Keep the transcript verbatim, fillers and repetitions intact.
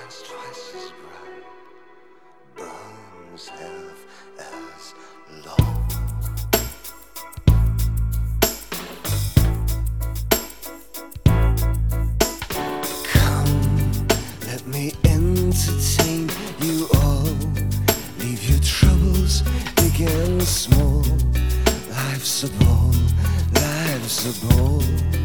shines twice as bright, burns half as long. Come, let me entertain you all. Leave your troubles big and small. Life's a ball, life's a ball.